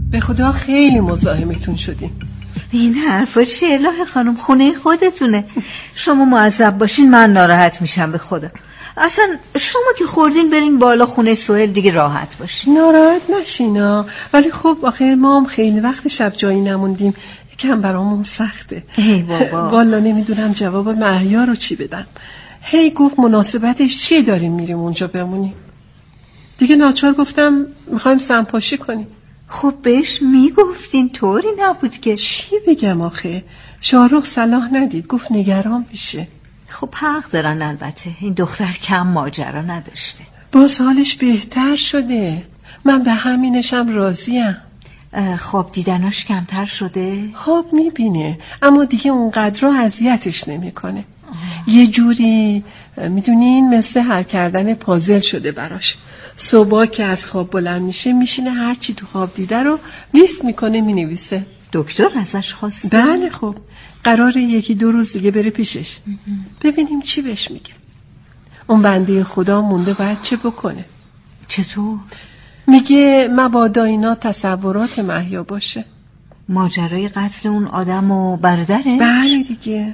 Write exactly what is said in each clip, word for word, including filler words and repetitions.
به خدا خیلی مزاحمتون شدیم. این حرفا چیه الهه خانم؟ خونه خودتونه. شما معذب باشین من ناراحت میشم به خدا. اصلا شما که خوردین برین بالا خونه سهیل دیگه راحت باشین. ناراحت نشینا، ولی خب آخه ما هم خیلی وقت شب جایی نموندیم، یکم برامون سخته. ای بابا والا نمیدونم جواب مهیا رو چی بدم. هی گفت مناسبتش چی داریم میریم اونجا بمونیم. دیگه ناچار گفتم میخوایم سنپاشی کنیم. خب بهش میگفتین طوری نبود که. چی بگم آخه؟ شاهرخ صلاح ندید، گفت نگران میشه. خب حق دارن البته، این دختر کم ماجرا نداشته. باز حالش بهتر شده، من به همینشم راضیم. خب دیدناش کمتر شده؟ خب میبینه اما دیگه اونقدر رو اذیتش نمیکنه. یه جوری میدونین مثل حل کردن پازل شده براش. صبح که از خواب بلند میشه میشینه هرچی تو خواب دیده رو لیست میکنه مینویسه. دکتر ازش خواسته؟ بله خب قراره یکی دو روز دیگه بره پیشش ببینیم چی بهش میگه. اون بنده خدا مونده باید چه بکنه. چطور؟ میگه مبادا اینا تصورات مهیا باشه. ماجرای قتل اون آدم و برادرش؟ بله دیگه.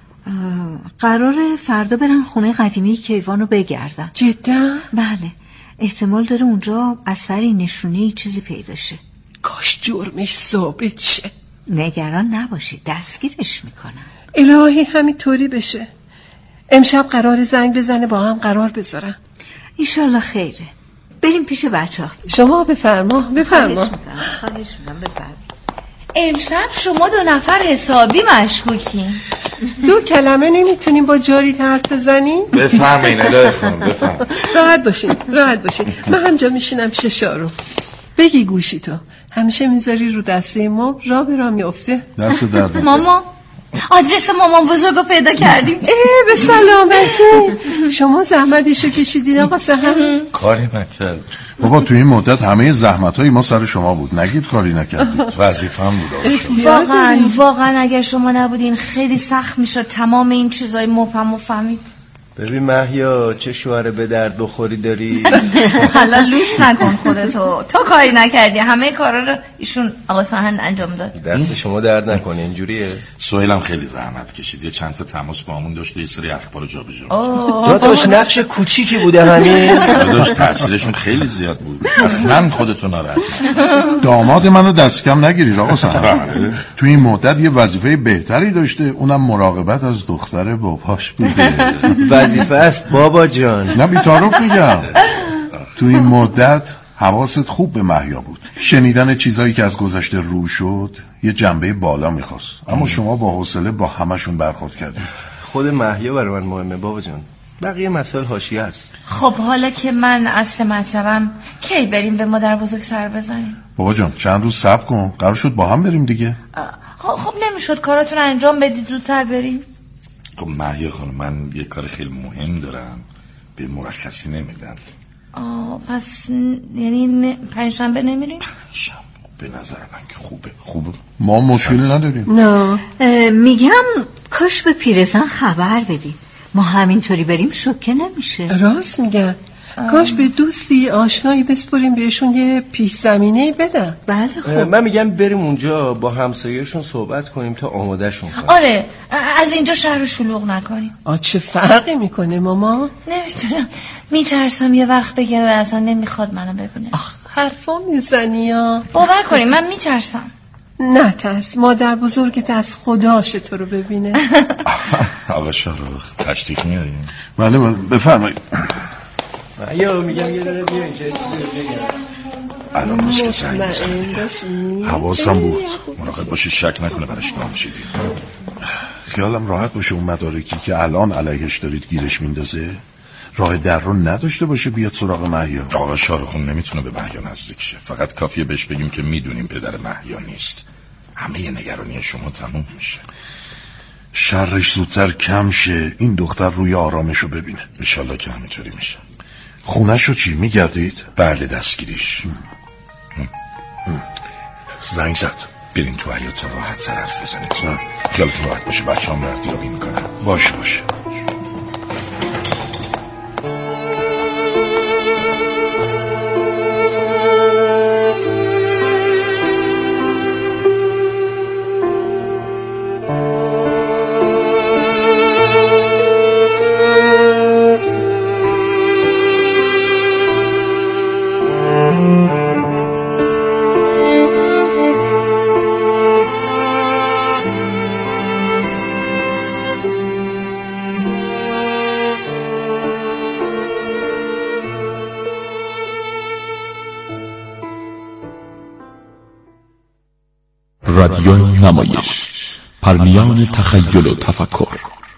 قراره فردا برن خونه قدیمی کیوانو بگردن. جدا؟ بله احتمال داره اونجا اثری نشونه‌ای چیزی پیدا شه. کاش جرمش ثابت شه. نگران نباشید دستگیرش میکنن. الهی همینطوری بشه. امشب قرار زنگ بزنه با هم قرار بذارن. ایشالله خیره. بریم پیش بچه ها. شما بفرما بفرما. خواهش میکنم خواهش میکنم بفرما. امشب شما دو نفر حسابی مشکوکین. دو کلمه نمیتونیم با جاری حرف بزنیم؟ بفرمایین الهه خانم بفرمایین. راحت باشین راحت باشین. من همجا میشینم پیش شارو. بگی گوشی تو همیشه میذاری رو دسته ما را به را میافته. دست درد ماما آدرس مامان بزرگو پیدا کردیم. ای به سلامتی. شما زحمتشو کشیدین آقا سحر؟ کاری نکرد بابا تو این مدت همه زحمت‌های ما سر شما بود، نگید کاری نکردید. وظیفه‌ام بود. واقعا واقعا اگر شما نبودین خیلی سخت میشد تمام این چیزای مبهم و فهمید. ببین مهیا چه شوهر به درد بخوری داری. حالا لوس نکن خودتو، تو کاری نکردی، همه کارا رو ایشون آقا سهند انجام داد. دست شما درد نکنه. اینجوریه. سهیلم خیلی زحمت کشید، یه چند تا تماس با همون داشت، یه سری اخبارو جابجا. داداش نقش کوچیکی بوده همین. داداش تاثیرشون خیلی زیاد بود. اصلا خودتو ناراحت نکن. داماد منو دست کم نگیرید آقا سهند. تو این مدت یه وظیفه بهتری داشته، اونم مراقبت از دختر باباش بوده. وظیفه است بابا جان. نه بی‌تعارف میگم. تو این مدت حواست خوب به مهیا بود. شنیدن چیزایی که از گذشته رو شد یه جنبه بالا میخواست، اما شما با حوصله با همشون برخورد کردید. خود مهیا برای من مهمه بابا جان، بقیه مسائل حاشیه است. خب حالا که من اصل مطلبم کی بریم به مادر بزرگ سر بزنیم؟ بابا جان چند روز صبر کن، قرار شد با هم بریم دیگه. خب خب نمیشد کاراتون انجام بدید زودتر بریم؟ خب مهیا خانم من یه کار خیلی مهم دارم، به مرخصی نمیدن. آه پس یعنی ن... پنجشنبه نمیریم؟ پنجشنبه به نظر من که خوبه. خوبه ما مشکلی نداریم. نه میگم کاش به پیرزن خبر بدیم، ما همینطوری بریم شوکه نمیشه. راست میگم. کاش به دوستی آشنایی بسپریم بهشون یه پیش زمینه بدن. بله خب من میگم بریم اونجا با همسایه‌شون صحبت کنیم تا آمادهشون کنیم. آره از اینجا شهر رو شلوغ نکنیم. آ چه فرقی میکنه ماما؟ نمیدونم میترسم یه وقت بگه اصلا نمیخواد منو ببینه. آخ حرفا میزنی یا؟ باور کنیم من میترسم. نه ترس، مادر بزرگت از خداشه تو رو ببینه. آقا شاهرخ تشریف میاریم؟ بله بله بفرمایید. یا میگم یه داره بیا اینجا الان روز که زنگ بزنه حواسم بود مراقب باشی شک نکنه برش نام شدی. خیالم راحت باشه اون مدارکی که الان علیهش دارید گیرش میندازه راه در رو نداشته باشه بیاد سراغ مهیا. آقا شاهرخون نمیتونه به مهیا نزدیک شه، فقط کافیه بهش بگیم که میدونیم پدر مهیا نیست، همه نگرانی شما تموم میشه. شرش زودتر کم شه، این دختر روی آرامشو ببینه. انشالله که همینطوری میشه. خونه‌شو چی میگردید؟ بله دستگیریش. زنگ زد. بریم تو حیاط تا راحت تر حرف بزنید. خیالتون راحت باشه، بچه هم ردیابی میکنن. باشه باشه. رادیو نمایش، پرمیان تخیل و تفکر.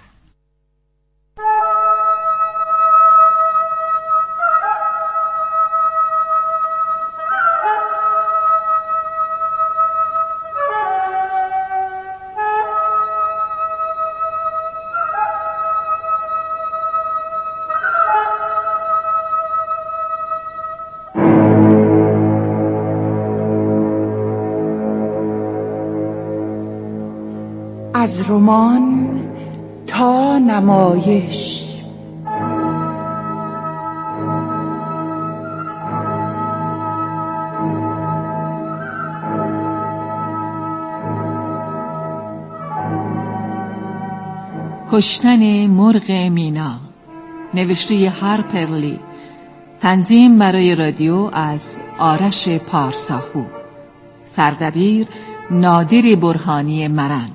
از رمان تا نمایش. کشتن مرغ مینا، نوشته هارپرلی، تنظیم برای رادیو از آرش پارساخو، سردبیر نادر برهانی مرند.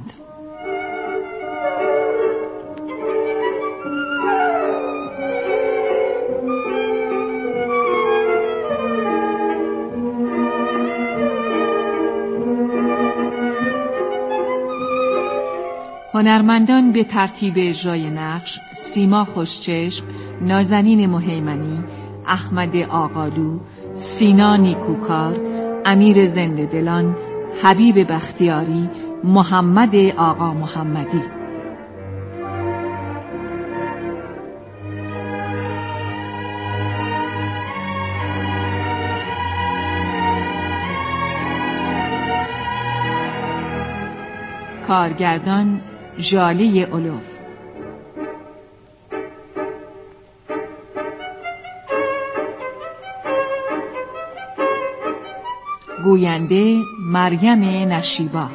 هنرمندان به ترتیب اجرای نقش: سیما خوشچشم، نازنین مهیمنی، احمد آقالو، سینا نیکوکار، امیر زنده دلان، حبیب بختیاری، محمد آقا محمدی. کارگردان ژاله اولوف. گوینده مریم نشیبا.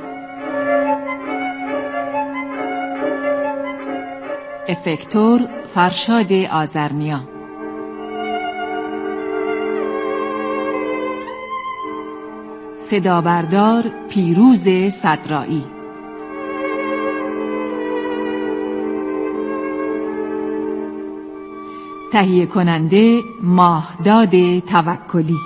افکتور فرشاد آذرنیا. صدابردار پیروز صدرایی. تهیه کننده ماهداد توکلی.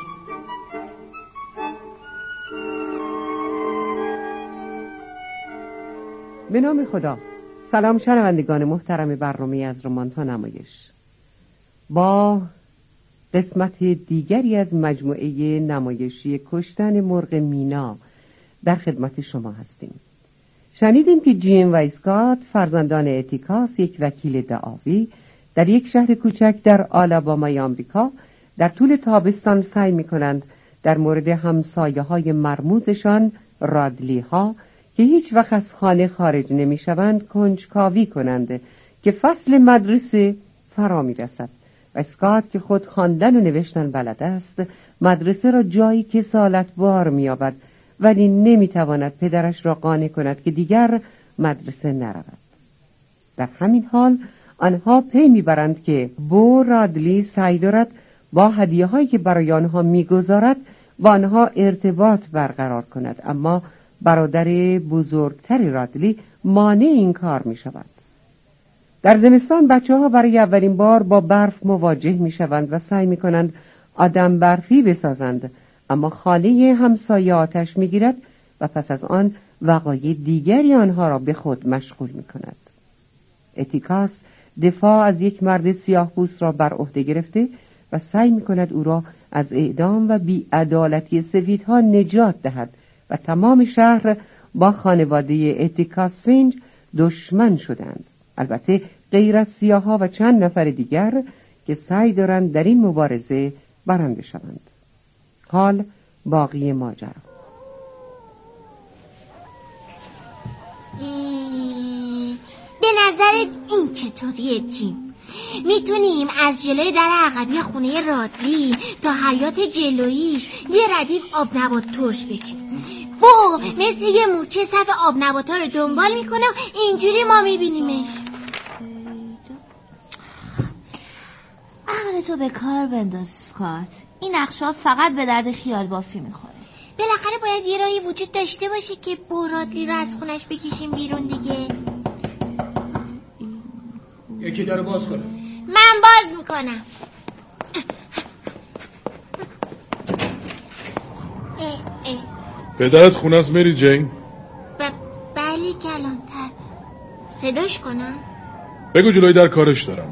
به نام خدا. سلام شنوندگان محترم برنامه از رمان تا نمایش. با قسمت دیگری از مجموعه نمایشی کشتن مرغ مینا در خدمت شما هستیم. شنیدیم که جیم و اسکات، فرزندان اتیکاس، یک وکیل دعاوی، در یک شهر کوچک در آلابامای آمریکا در طول تابستان سعی می‌کنند در مورد همسایه‌های مرموزشان، رادلی ها، که هیچ وقت از خانه خارج نمی‌شوند، کنجکاوی کنند که فصل مدرسه فرا می‌رسد. و اسکات که خود خواندن و نوشتن بلد است، مدرسه را جایی کسالت‌بار می‌یابد، ولی نمی‌تواند پدرش را قانع کند که دیگر مدرسه نرود. در همین حال آنها پی میبرند که بو رادلی سعی دارد با هدیه‌هایی که برای آنها میگذارد با آنها ارتباط برقرار کند، اما برادر بزرگتر رادلی مانع این کار میشود. در زمستان بچه‌ها برای اولین بار با برف مواجه میشوند و سعی میکنند آدم برفی بسازند، اما خانه همسایه آتش میگیرد و پس از آن وقایع دیگری آنها را به خود مشغول میکند. اتیکاس دفاع از یک مرد سیاه‌پوست را بر عهده گرفته و سعی می‌کند او را از اعدام و بی‌عدالتی سفیدها نجات دهد و تمام شهر با خانواده اتیکاس فینج دشمن شدند. البته غیر از سیاه‌ها و چند نفر دیگر که سعی دارند در این مبارزه برنده شوند. حال باقی ماجرا. به نظرت این چطوریه جیم؟ میتونیم از جلوی در عقبی خونه رادلی تا حیاط جلویش یه ردیف آب نبات ترش بچیم. بو مثل یه مورچه صف آب نباتا رو دنبال میکنه و اینجوری ما میبینیمش. عقلتو به کار بنداز اسکات. این نقشا فقط به درد خیال بافی میخوره. بالاخره باید یه راهی وجود داشته باشه که بو رادلی رو از خونش بکشیم بیرون دیگه. یکی داره باز کنه. من باز میکنم. پدرت خونه است مری جین؟ صداش کنم؟ بگو جلوی در کارش دارم.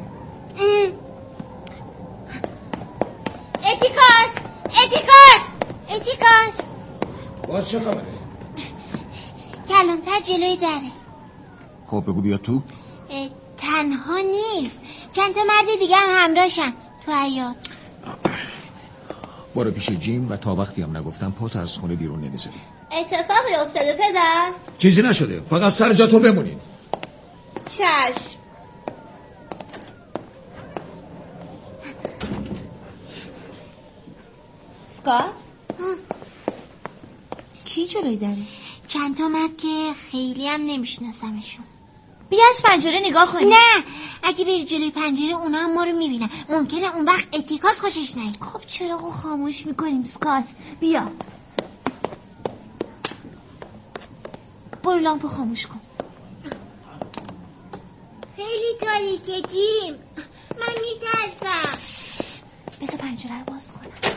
اتیکاس اتیکاس اتیکاس باز چه خبره؟ کلانتر جلوی دره. خب بگو بیا تو. تنها نیست، چند تا مرد دیگه هم همراهشن تو حیاط. برو پیش جیم و تا وقتی هم نگفتم پات از خونه بیرون نمیذاری. اتفاقی افتاده پدر؟ چیزی نشده، فقط سر جا تو بمونین. چشم. اسکات؟ کی جلوی داره؟ چند تا مرد که خیلی هم نمیشناسمشون. بیا از پنجره نگاه کنی. نه، اگه بری جلوی پنجره اونا هم ما رو میبینن، ممکنه اون وقت اتیکاس خوشش نیاد. خب چراغو خاموش میکنیم اسکات. بیا برو لامپو خاموش کن. خیلی تاریکه جیم، من میترسم. بذار پنجره رو باز کنم.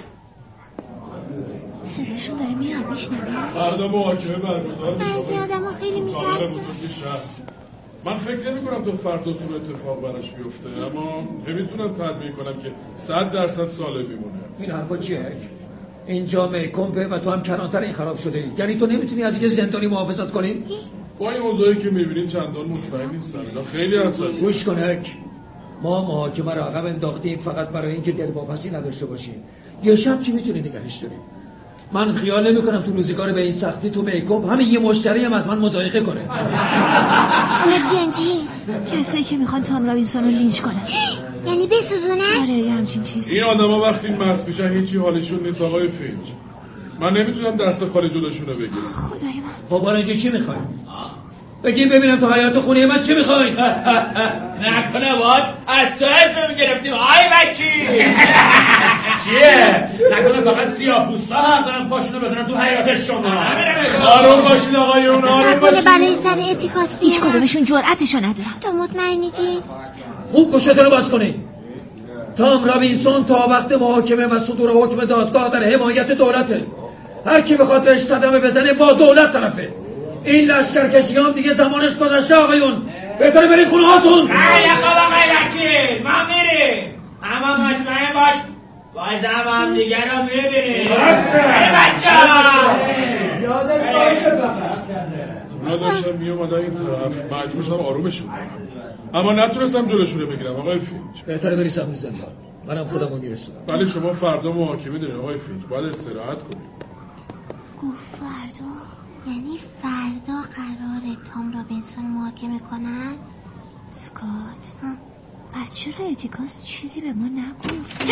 صداشون داره میاد، میشنوی؟ فردا محاکمه برگزار میشه. بعضی آدم‌ها خیلی میترسن. من فکر نمی کنم تو فردا صبح اتفاق براش بیفته، اما نمیتونم تضمین کنم که صد درصد سالم میمونه. این حرفا چیه؟ اینجا میکمپه و تو هم کلانتر این خراب شده ای. یعنی تو نمیتونی از اینکه زندانی محافظت کنی؟ با این موضوعی که میبینید چندان مطمئن نیستم. خیلی هستن. گوش کن هک، ما محاکمه رو عقب انداختیم فقط برای اینکه دلواپسی نداشته باشیم. یه شب چی میتونی نگهش داری؟ من خیال نمی کنم تو روزگار به این سختی تو میکوب همین یه مشتری هم از من مضایقه کنه. اونا کیان جی؟ کسایی که میخوان تام رابینسون رو لینچ کنن. یعنی بسوزونن؟ آره یه همچین چیزی. این آدم ها وقتی مست میشن هیچی حالشون نیست آقای فینچ. من نمیتونم دست خالی جلوشون رو بگیرم. خدای من. خب حالا اینجا چی میخوایم؟ بگیم ببینم تو حیات خونه من چی میخواین؟ نکنه واد از تو حسم گرفتیم آی وکی. چیه؟ نکنه فقط سیاه پوستا هم دارن پاشونو بزنن تو حیات شما. آروم باشین آقایون، آروم باشین. نکنه برای سر اتیکاس بیارن. هیچ کدومشون جرأتشو ندارن. تو مطمئنی جی؟ خوب گوشتون رو باز کنین. تام رابینسون تا وقت محاکمه و صدور حکم دادگاه در حمایت دولته. هر کی بخواد بهش صدمه بزنه با دولت طرفه. این لشکرکشی هم دیگه زمانش گذشته آقایون. بهتره برید خونه هاتون. خیلی خوب آقای وکیل، ما میریم. اما مطمئن باش بازم هم دیگه رو میبینیم. بره بچه ها یادت باشه فقط. اونا داشتم میومدن این طرف، مجبور شدم آرومشون کنم، اما نتونستم جلوشون رو بگیرم. آقای فینچ بهتره بری سمت زندان، منم خودم رو میرسونم. ولی شما فردا محاکمه دارین آقای فینچ، باید استراحت کنید. گفت فردا؟ یعنی فردا قراره تام رابینسون محاکمه کنن؟ اسکات پس چرا اتیکاس چیزی به ما نگفت؟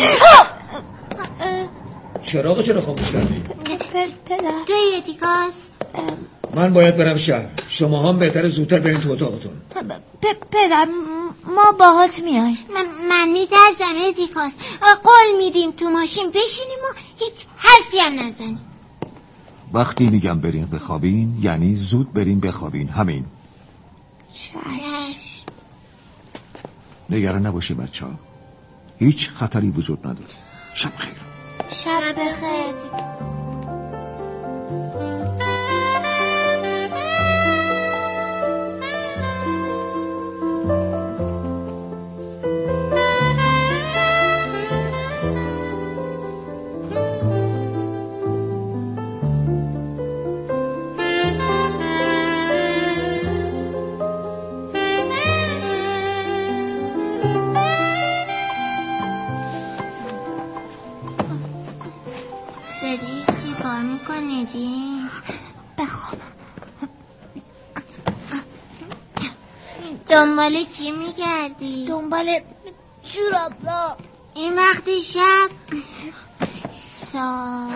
چراغ چرا خاموش کردی؟ پدر توی اتیکاس؟ من باید برم شهر، شما هم بهتره زودتر برین تو اتاقتون. پدر ما باهات میای. من, من میترسم اتیکاس. قول میدیم تو ماشین بشینیم و هیچ حرفی هم نزنیم. وقتی میگم برین بخوابین یعنی زود برین بخوابین، همین. چشم. نگران نباشی بچه ها، هیچ خطری وجود نداره. شب خیر. شب بخیر. دنبال چی میگردی؟ دنبال جورابا. این وقت شب ساعت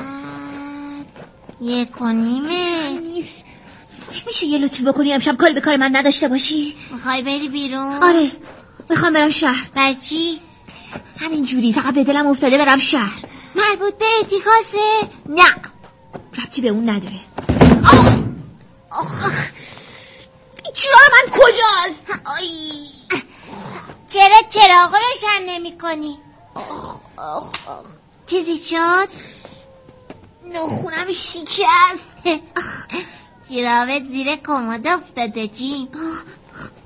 یک و نیمه نیست. میشه یه لطفی بکنی امشب کاری به کار من نداشته باشی؟ میخوای بری بیرون؟ آره میخوام برم شهر. برای چی؟ همین جوری فقط به دلم افتاده برم شهر. مربوط به اتیکاسه؟ نه ربطی به اون نداره. آخ آخ چرا من کجاست؟ آی چرا چراغ روشن نمی کنی؟ آخ آخ آخ چیزی شد؟ ناخونم شکست. جورابت زیر کمد افتاده جیم.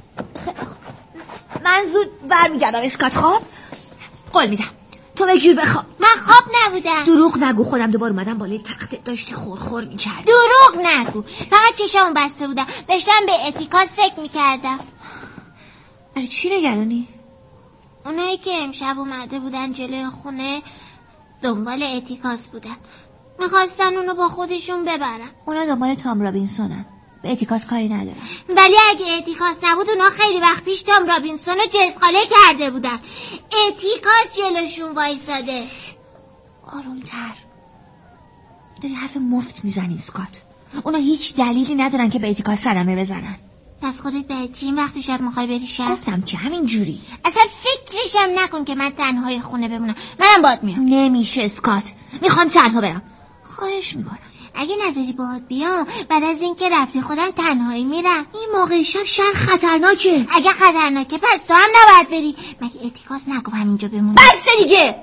من زود برمیگردم. اسکات خواب قول میدم تو به جور بخواب. من خواب نبودم. دروغ نگو، خودم دوباره اومدم بالای تختت داشتی خورخور میکردی. دروغ نگو، فقط چشامو بسته بودم، داشتم به اتیکاس فکر میکردم. برای چی نگرانی؟ اونایی که امشب اومده بودن جلوی خونه دنبال اتیکاس بودن، میخواستن اونو با خودشون ببرن. اونا دنبال تام رابینسونن، به اتیکاس کاری ندارن. ولی اگه اتیکاس نبود اونا خیلی وقت پیش تام رابینسون رو جزخاله کرده بودن. اتیکاس جلوشون وایساده. آرومتر، داری حرف مفت میزنی اسکات. اونا هیچ دلیلی ندارن که به اتیکاس صدمه بزنن. پس خودت به چی این وقت شب میخوای بری شب؟ گفتم که همین جوری. اصلا فکرشم نکن که من تنهای خونه بمونم. منم باد میام. نمیشه اسکات، میخوام تنها برم. خواهش میکنم. اگه نظری باهات بیام بعد از اینکه رفتی خودم تنهایی میرم. این موقع شب شهر خطرناکه. اگه خطرناکه پس تو هم نباید بری. مگه اتیکاس نگو همینجا بمونی؟ بس دیگه.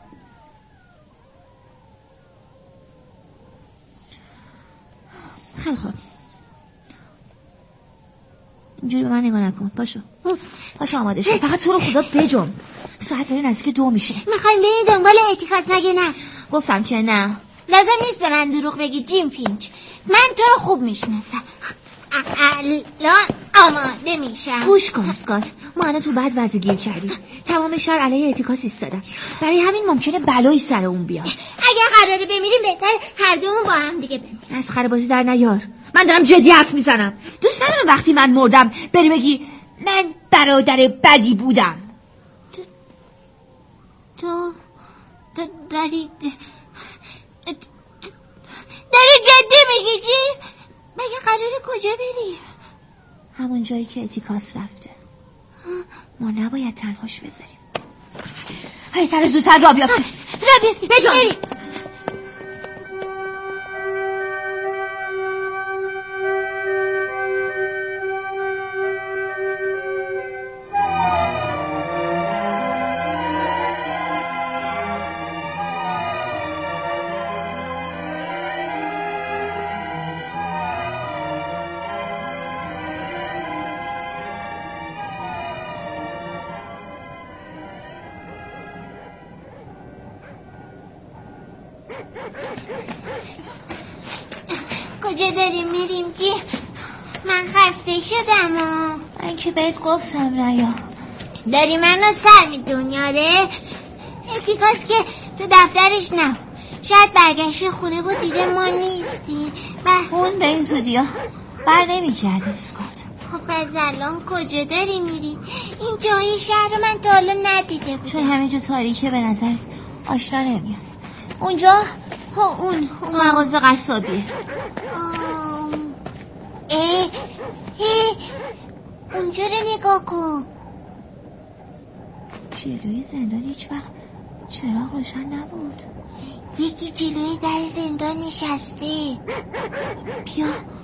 خیلی خوب، اینجوری به من نگاه نکن. پاشو پاشو آماده شد. فقط تو رو خدا بجنب، ساعت داره نزدیک دو میشه. میخوایم بریم دنبال اتیکاس مگه نه؟ گفتم که نه. لازم نیست به من دروغ بگی جیم فینچ، من تو رو خوب میشناسم. الان آماده میشم. گوش کن اسکات، ما الان تو بد وضع گیر کردیم. تمام شهر علیه اتیکاس ایستادن، برای همین ممکنه بلایی سر اون بیاد. اگه قراره بمیریم بهتر هر دومون با هم دیگه بمیریم. از خربازی در نیار، من دارم جدی حرف میزنم. دوست ندارم وقتی من مردم بری بگی من برادر بدی بودم. تو تو داری داری جدی میگی چی؟ مگه قراره کجا بری؟ همون جایی که اتیکاس رفته. ما نباید تنهاش بذاریم. هی تر زودتر را بیافته. را بیافته بجان. کجا داریم میریم که من خسته شدم. من که بهت گفتم ریا. داری منو سر میدونی؟ آره اتیکاس که تو دفترش نه، شاید برگشت خونه بود دیده ما نیستی و اون به این زودی ها بر نمی کرده اسکات. خب از الان کجا داری میریم؟ این جای شهر رو من تا حالا ندیده بودم. چون همه جا تاریکه به نظر آشنا نمیاد. اونجا ها اون اون مغازه قصابیه. اه اه اونجا رو نگاه کن. جلوی زندان هیچ وقت چراغ روشن نبود. یکی جلوی در زندان نشسته. بیا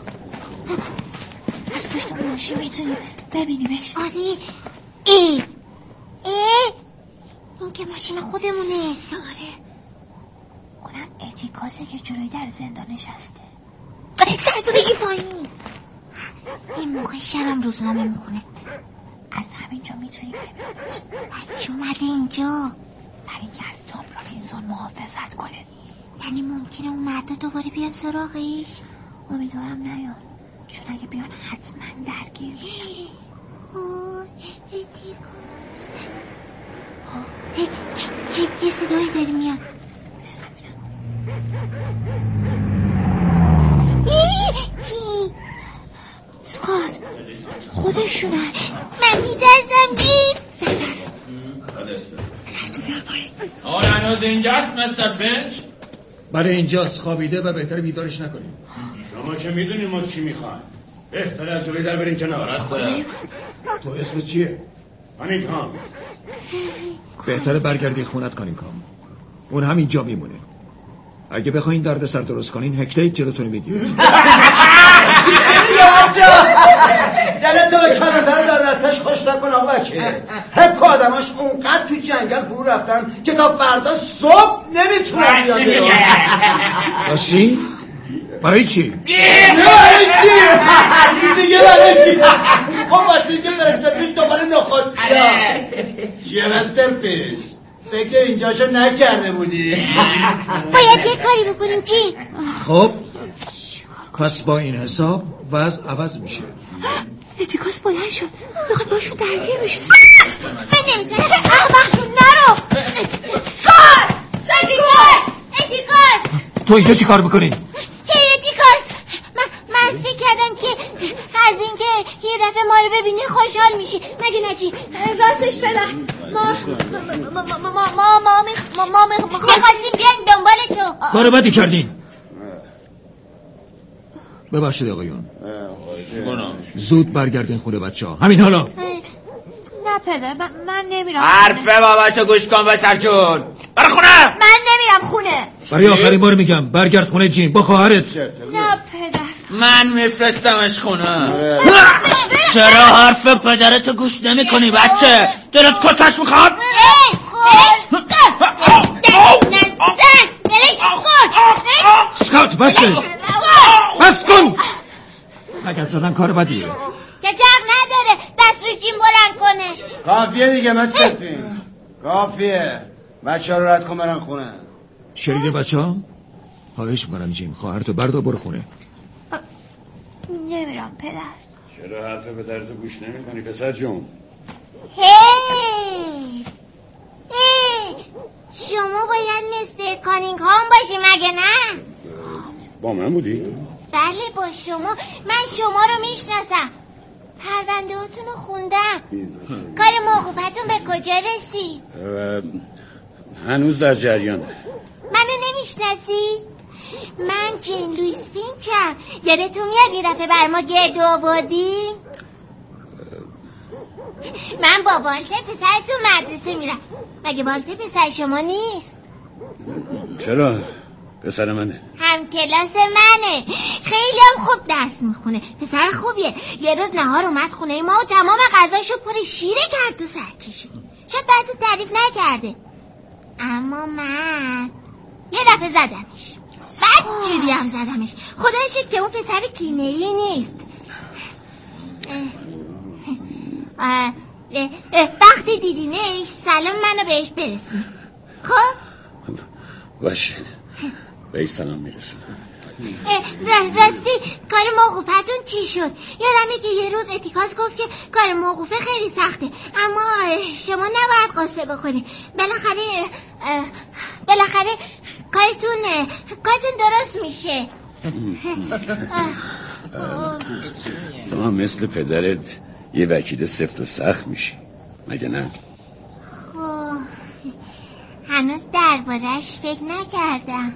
از پشت ماشین میتونیم ببینیمش. آره ای ای این که ماشین خودمونه. ساره اونم اتیکاسه که جلوی در زندان نشسته. سرتو بگی پایین. این موقع شبم روزنامه میخونه. از همینجا میتونیم ببینیمش. از چی اومده اینجا؟ برای اینکه از تام رابینسون محافظت کنه. یعنی ممکنه اون مردا دوباره بیان سراغش؟ امیدوارم نیان، چون اگه بیان حتما درگیر میشن. اتیکاس چی یه صدایی داری میاد. بسه ببینم. چی؟ اسکات خودشونن. من میترسم گیر. بترس. سرتو بیار پایین. آن هنوز اینجاست مستر فینچ؟ برای اینجاست، خوابیده و بهتر بیدارش نکنیم. شما که میدونیم ما چی میخوایم، بهتر از جلوی در بریم کنار. تو اسم چیه؟ کانینگهام. بهتره برگردی خونت کانینگهام، اون همین جا میمونه. اگه بخواین درد سر درست کنین هکتیت جلوتون میگیرید. دلت تو به کلانتر در دستش خوش نکن آقا بچه. حک آدماش اونقدر تو جنگل فرو رفتن که تا فردا صبح نمیتونن بیان. راستی؟ برای چی؟ برای چی؟ دیگه برای چی؟ خب وقتی که فرستادی دوباره نخود سیاه چیه مستر پیش فکر اینجاشو نکرده بودی باید یه کاری بکنیم چی؟ خب پس با این حساب وضع عوض میشه. اتیکاس بلند شد بخواد باشون درگیر بشه من نمیزنم احمقشون نرو سکار اتیکاس اتیکاس تو اینجا چی کار میکنی؟ هی اتیکاس من, من فکر کردم که از این که یه دفعه ما رو ببینی خوشحال میشی مگه نجی راستش پدر ما ما ما ما ما ما ما ما خواستیم بیایم دنبال تو کار بدی کردین. ببخشید آقایون زود برگردین خونه بچه ها همین حالا. نه پدر من, من نمیرم حرف بابا تو گوش کن و سرجون برای خونه. من نمیرم خونه برای آخرین بار میگم برگرد خونه جیم با خواهرت. نه پدر من میفرستمش خونه. چرا حرف پدرتو گوش نمی کنی بچه؟ دلت کتش میخواد؟ سکات بس کن بس کن لگت زدن کار بدیه که جغ نداره دست رو جیم بلند کنه. کافیه دیگه مستر پیش کافیه بچه ها رو رد کن برن خونه. شنیده بچه ها؟ خواهش میکنم جیم خواهرتو بردار برو خونه. نمیرم پدر. چرا حرف پدرتو گوش نمی کنی پسر جون؟ هی هی شما باید مستر کانینگ هام باشی مگه نه؟ با من بودی؟ بله با شما من شما رو میشناسم پرونده هاتون رو خوندم. کار موقوفتون به کجا رسید؟ هنوز در جریانه. منو نمیشناسی؟ من جین لویس فینچم. یادتون میاد یه دفعه بر ما گردو آوردی؟ من با والتر پسرتون مدرسه میرم. مگه والتر پسر شما نیست؟ چرا؟ پسر منه. هم کلاس منه. خیلی هم خوب درس میخونه. پسر خوبیه. یه روز نهار اومد خونه ما و تمام غذاشو پر شیره کرد و سر کشید. شاید بعد تعریف نکرده اما من یه دفعه زدمش. بعد جوری هم زدمش. خدا شکر که اون پسر کینه‌ای نیست. اه اه اه اه وقتی دیدینش سلام منو بهش برسون. خب باشه بهش سلام میرسون. راستی کار موقوفتون چی شد؟ یادمه که یه روز اتیکاس گفت که کار موقوفه خیلی سخته اما شما نباید قصه بخورین. بالاخره بالاخره کارتون کارتون درست میشه. تو هم مثل پدرت یه وکیل سفت و سخت میشی مگه نه؟ هنوز دربارش فکر نکردم.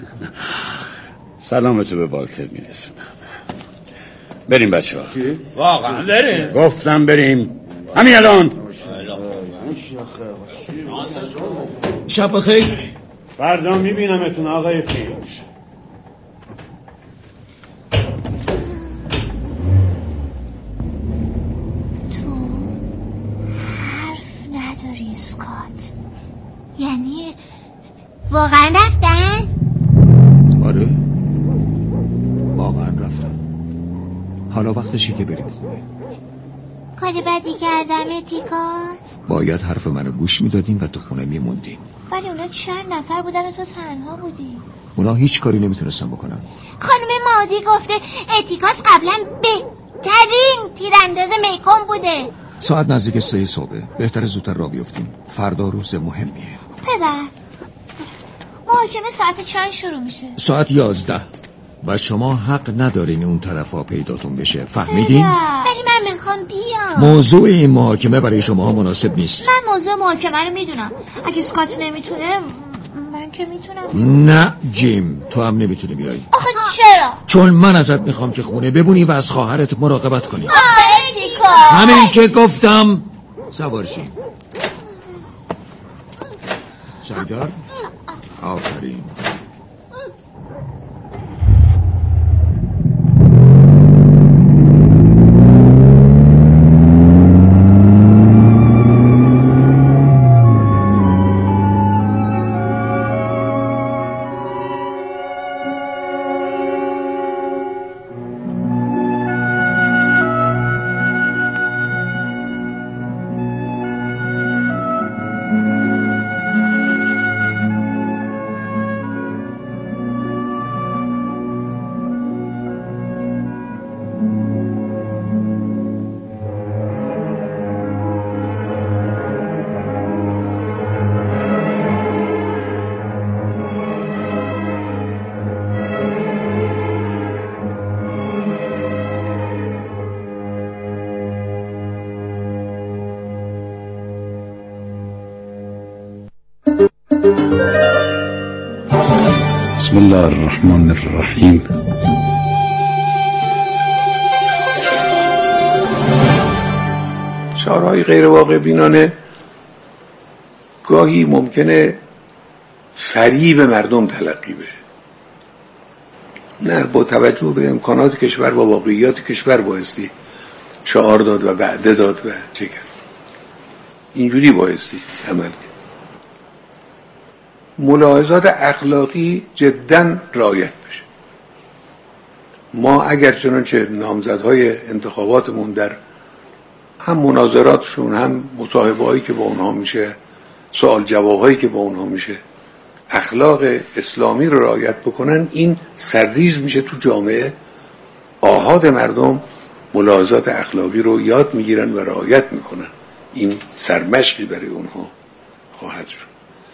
سلامتو به والتر میرسونم. بریم بچه ها. واقعا بریم؟ گفتم بریم همین الان. شب بخیر. فردا میبینمتون آقای پیروز. تو حرف نداری اسکات؟ یعنی واقعا رفتن؟ آره واقعا رفتم. حالا وقتشه که بریم خونه. کار بدی کردم اتیکاس؟ باید حرف منو گوش میدادین و تو خونه میموندین. ولی اونا چند نفر بودن و تو تنها بودی. اونا هیچ کاری نمیتونستن بکنن. خانم مادی گفته اتیکاس قبلا بهترین تیرانداز میکون بوده. ساعت نزدیک سه صبح. بهتره زودتر راه بیفتیم. فردا روز مهمیه. پدر محاکمه ساعت چند شروع میشه؟ ساعت یازده. و شما حق ندارین اون طرفا پیداتون بشه. فهمیدین؟ ولی من میخوام بیام. موضوع این محاکمه برای شما مناسب نیست. من موضوع محاکمه رو میدونم. اگه اسکات نمیتونه من که میتونم. نه جیم تو هم نمیتونی بیایی. آخه چرا؟ چون من ازت میخوام که خونه ببونی و از خواهرت مراقبت کنی. آه اتیکاس همین که گفتم. سوار شیم. سردار آفرین. بسم الله الرحمن الرحیم. شعارهای غیر واقع بینانه گاهی ممکنه فریب مردم تلقی بشه، نه با توجه به امکانات کشور و واقعیات کشور بایستی شعار داد و وعده داد و چه کرد. اینجوری بایستی عمل کرد. ملاحظات اخلاقی جداً رعایت بشه. ما اگر چنانچه نامزدهای انتخاباتمون در هم مناظراتشون هم مصاحبه هایی که با اونها میشه، سوال جواب هایی که با اونها میشه، اخلاق اسلامی رو رعایت بکنن، این سرریز میشه تو جامعه. آحاد مردم ملاحظات اخلاقی رو یاد میگیرن و رعایت میکنن. این سرمشقی برای اونها خواهد شد.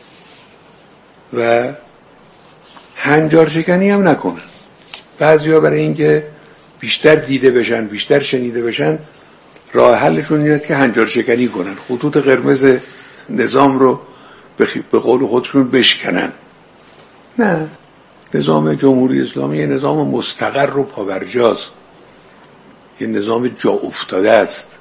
و هنجار شکنی هم نکنن. بعضیا برای اینکه بیشتر دیده بشن، بیشتر شنیده بشن، راه حلشون این است که هنجار شکنی کنن، خطوط قرمز نظام رو به قول خودشون بشکنن. نه، نظام جمهوری اسلامی یه نظام مستقر و پاورجاست، یه نظام جا افتاده است.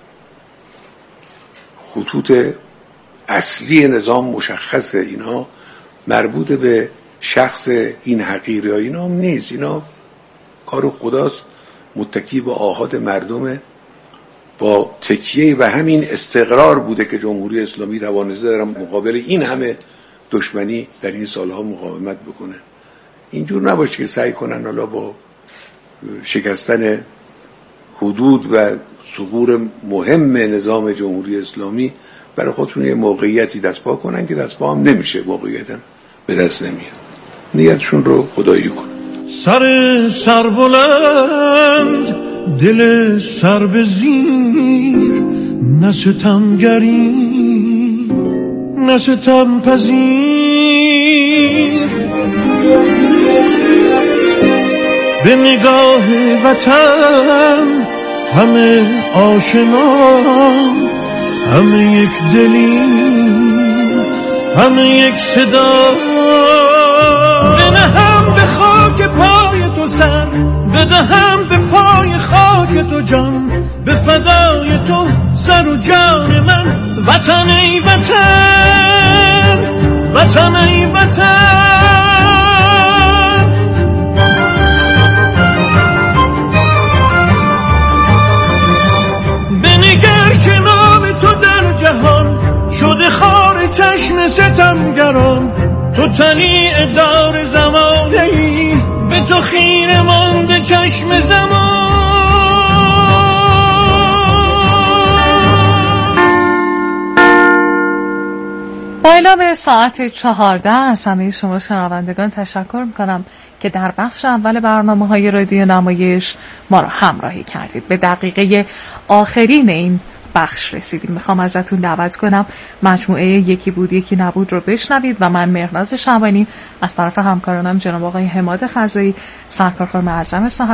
خطوط اصلی نظام مشخصه، اینا مربوط به شخص این حقیره، اینا هم نیست، اینا کار خداست، متکی به آحاد مردمه. با تکیه و همین استقرار بوده که جمهوری اسلامی توانسته در مقابل این همه دشمنی در این سالها مقاومت بکنه. اینجور نباشه که سعی کنن حالا با شکستن حدود و ثغور مهم نظام جمهوری اسلامی برای خودشون یه موقعیتی دست پا کنن که دست پا هم نمیشه، موقعیت هم به دست نمیاد. نیتشون رو خدایی کن. سر سر بلند، دل سر به زیر، نه ستمگری نه ستم پذیر. به نگاه وطن همه آشنا، همه یک دلی، همه یک صدا. بنهم به خاک پای تو سر، بدهم به پای خاک تو جان، به فدای تو سر و جان من. وطن ای وطن، وطن ای وطن. بنگر که نام تو در جهان شده خار چشم ستمگران. تو طلیع دار زمانه ای، به تو خیره مانده چشم زمان. با اعلام ساعت چهارده از همه شما شنوندگان تشکر میکنم که در بخش اول برنامه های رادیو نمایش ما را همراهی کردید. به دقیقه آخرین این بخش رسیدیم. میخوام ازتون دعوت کنم مجموعه یکی بود یکی نبود رو بشنوید و من مهرناز شعبانی از طرف همکارانم جناب آقای حماد خزایی، سرکارخانه اعظم